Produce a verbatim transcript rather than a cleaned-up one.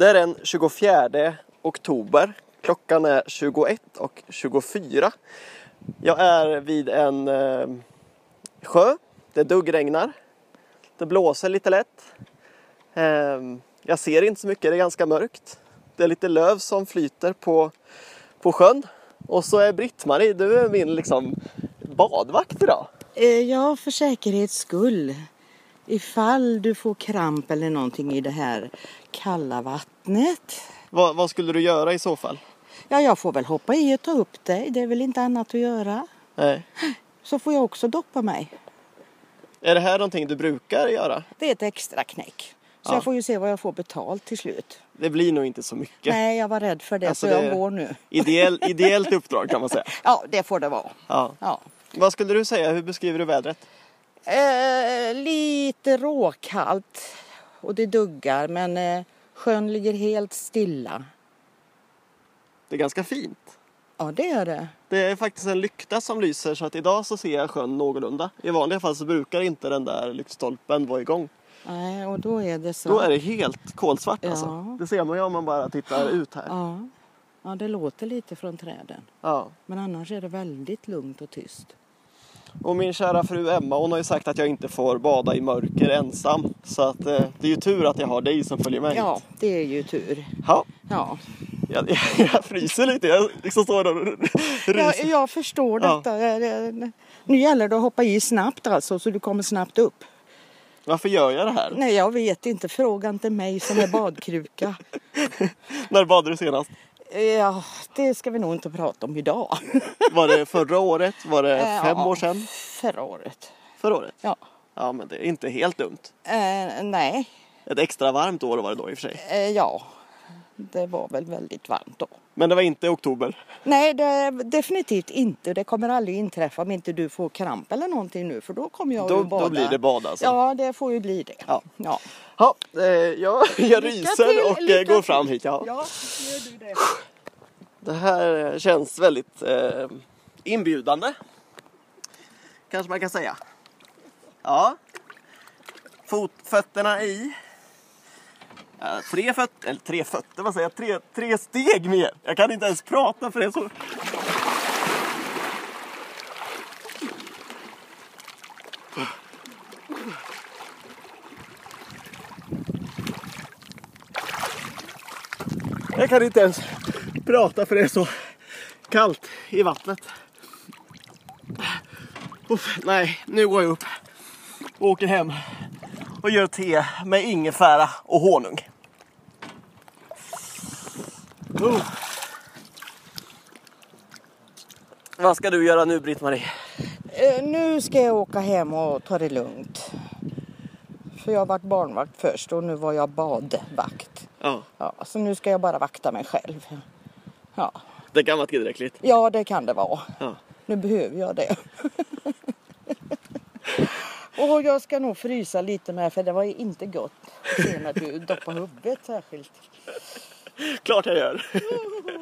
Det är den tjugofjärde oktober. Klockan är tjugoett och tjugofyra. Jag är vid en eh, sjö. Det duggregnar. Det blåser lite lätt. Eh, jag ser inte så mycket, det är ganska mörkt. Det är lite löv som flyter på, på sjön. Och så är Britt-Marie, du är min liksom badvakt idag. Ja, för säkerhets skull. Ifall du får kramp eller någonting i det här kalla vattnet. Vad, vad skulle du göra i så fall? Ja, jag får väl hoppa i och ta upp dig. Det är väl inte annat att göra. Nej. Så får jag också doppa mig. Är det här någonting du brukar göra? Det är ett extra knäck. Så Ja. jag får ju se vad jag får betalt till slut. Det blir nog inte så mycket. Nej, jag var rädd för det, Alltså, så jag det- går nu. Ideell, ideellt uppdrag kan man säga. Ja, det får det vara. Ja. Ja. Vad skulle du säga? Hur beskriver du vädret? Eh, lite råkallt och det duggar, men eh, sjön ligger helt stilla. Det är ganska fint. Ja, det är det. Det är faktiskt en lykta som lyser så att idag så ser jag sjön någorlunda. I vanliga fall så brukar inte den där lyktstolpen vara igång. Nej, och då är det så. Då är det helt kolsvart Ja. alltså. Det ser man ju om man bara tittar ut här. Ja. Ja, det låter lite från träden. Ja. Men annars är det väldigt lugnt och tyst. Och min kära fru Emma, hon har ju sagt att jag inte får bada i mörker ensam. Så att eh, det är ju tur att jag har dig som följer med. Ja, det är ju tur. Ja. Ja. Jag, jag, jag fryser lite, jag liksom står där och ryser. Jag, jag förstår Ja. detta. Nu gäller det att hoppa i snabbt alltså, så du kommer snabbt upp. Varför gör jag det här? Nej, jag vet inte. Fråga inte mig som är badkruka. När badade du senast? Ja, det ska vi nog inte prata om idag. Var det förra året? Var det fem Ja, år sedan? Förra året. Förra året? Ja. Ja, men det är inte helt dumt. Eh, nej, Ett extra varmt år var det då i och för sig. eh, ja. Det var väl väldigt varmt då. Men det var inte i oktober. Nej, det, definitivt inte. Det kommer aldrig inträffa om inte du får kramp eller någonting nu. För då kommer jag Då, att bada. då blir det bad alltså. Ja, det får ju bli det. Ja. Ja. Ja, eh, jag, jag Lycka ryser till, och eh, lycka går fram till. hit. Ja. Ja, gör du det. Det här känns väldigt eh, inbjudande. Kanske man kan säga. Ja. Fot, fötterna i. Ja, tre fötter, eller tre fötter, vad säger jag? Tre, tre steg mer. Jag kan inte ens prata för det är så... Jag kan inte ens prata för det är så kallt i vattnet. Uff, nej, nu går jag upp och åker hem och gör te med ingefära och honung. Uh. Vad ska du göra nu, Britt-Marie? Eh, nu ska jag åka hem och ta det lugnt. För jag har varit barnvakt först och nu var jag badvakt. Ja, Ja, så nu ska jag bara vakta mig själv. Ja, det kan vara tillräckligt. ja det kan det vara. Ja. Nu behöver jag det. Och jag ska nog frysa lite med, för det var inte gott att se när du doppar huvudet särskilt. Klart jag gör.